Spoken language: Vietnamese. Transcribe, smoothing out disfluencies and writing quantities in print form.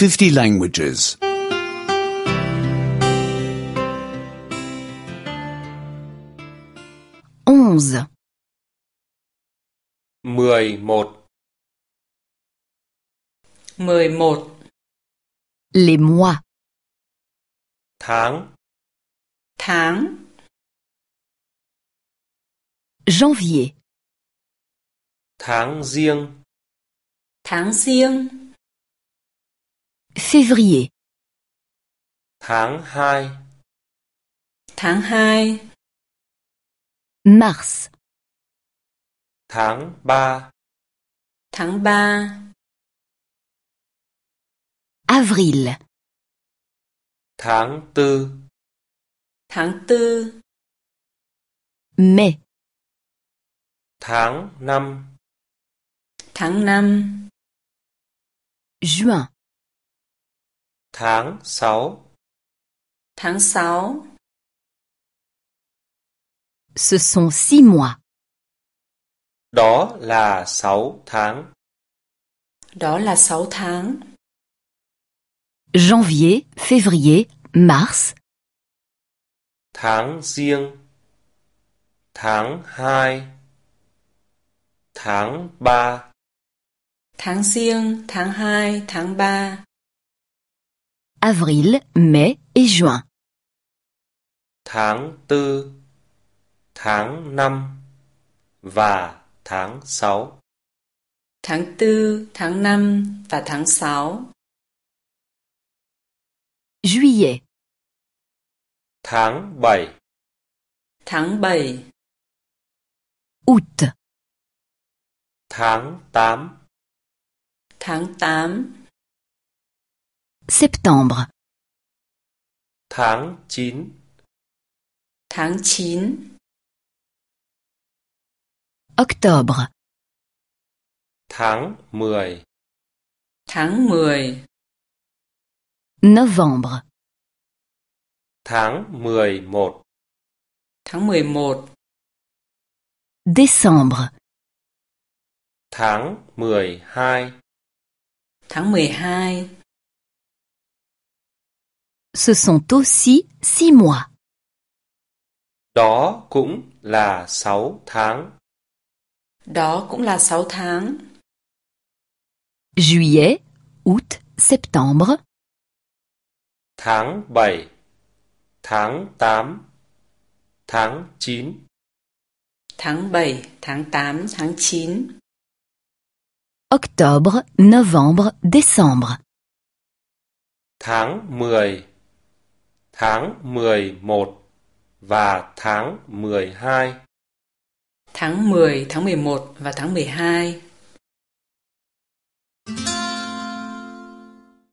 50 languages. 11. 11. 11. Les mois. Tháng. Tháng. Janvier. Tháng giêng. Tháng giêng. Février. Tháng 2. Tháng 2. Mars. Tháng 3. Tháng 3. Avril. Tháng 4. Tháng 4. Mai. Tháng 5. Tháng 5. Juin. Tháng 6. Tháng 6. Ce sont 6 mois. Đó là 6 tháng. Đó là 6 tháng. Janvier, février, mars. Tháng giêng. Tháng 2. Tháng 3. Tháng giêng, tháng 2, tháng 3. Avril, mai et juin. Tháng 4. Tháng 5. Và tháng 6. Tháng 4, tháng 5 và tháng 6. Juillet. Tháng 7. Tháng 7. Août. Tháng 8. Tháng 8. Septembre. Tháng 9. Tháng 9. Octobre. Tháng 10. Tháng 10. Novembre. Tháng 11. Tháng 11. Décembre. Tháng 12. Tháng 12. Ce sont aussi 6 mois. Đó cũng là 6 tháng. Đó cũng là 6 tháng. Juillet, août, septembre. Tháng 7. Tháng 8. Tháng 9. Tháng 7, tháng 8, tháng 9. Octobre, novembre, décembre. Tháng 10. Tháng 11. Và tháng 12. Tháng 10, tháng 11 và tháng 12.